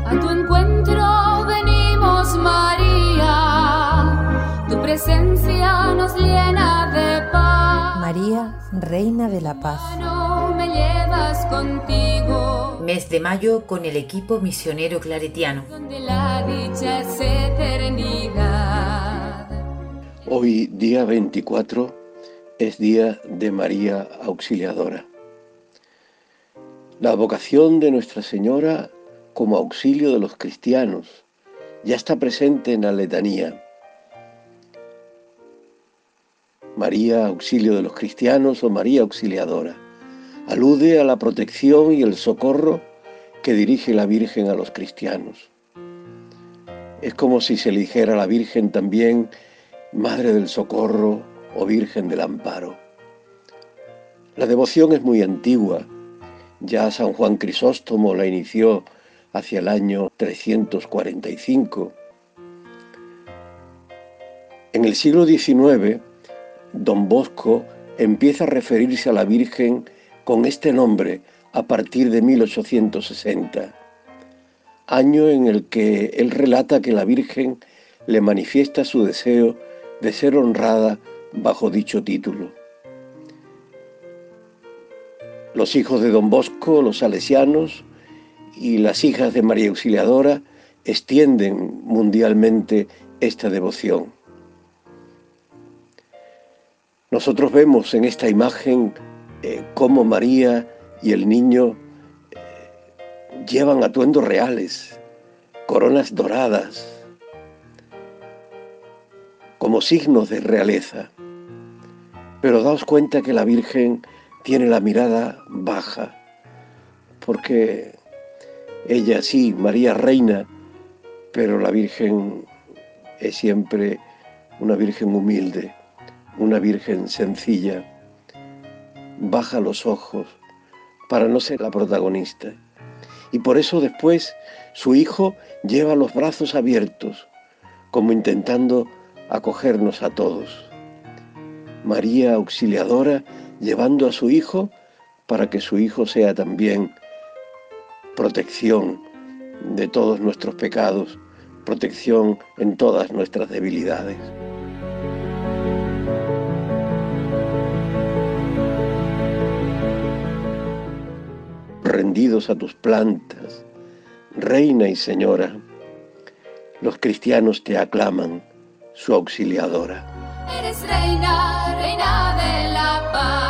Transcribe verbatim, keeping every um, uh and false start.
A tu encuentro venimos, María, tu presencia nos llena de paz. María, Reina de la Paz. No me llevas contigo. Mes de mayo con el equipo misionero claretiano. Donde la dicha es eternidad. Hoy, día veinticuatro, es día de María Auxiliadora. La vocación de Nuestra Señora como auxilio de los cristianos ya está presente en la letanía. María, auxilio de los cristianos, o María Auxiliadora, alude a la protección y el socorro que dirige la Virgen a los cristianos. Es como si se le dijera a la Virgen también Madre del Socorro o Virgen del Amparo. La devoción es muy antigua. Ya San Juan Crisóstomo la inició hacia el año trescientos cuarenta y cinco. En el siglo diecinueve, Don Bosco empieza a referirse a la Virgen con este nombre a partir de mil ochocientos sesenta, año en el que él relata que la Virgen le manifiesta su deseo de ser honrada bajo dicho título. Los hijos de Don Bosco, los salesianos y las hijas de María Auxiliadora extienden mundialmente esta devoción. Nosotros vemos en esta imagen eh, cómo María y el niño eh, llevan atuendos reales, coronas doradas, como signos de realeza. Pero daos cuenta que la Virgen tiene la mirada baja, porque ella sí, María reina, pero la Virgen es siempre una Virgen humilde, una Virgen sencilla. Baja los ojos para no ser la protagonista. Y por eso después su hijo lleva los brazos abiertos, como intentando acogernos a todos. María Auxiliadora llevando a su hijo para que su hijo sea también protección de todos nuestros pecados, protección en todas nuestras debilidades. Rendidos a tus plantas, Reina y Señora, los cristianos te aclaman, su auxiliadora. Eres reina, reina de la paz.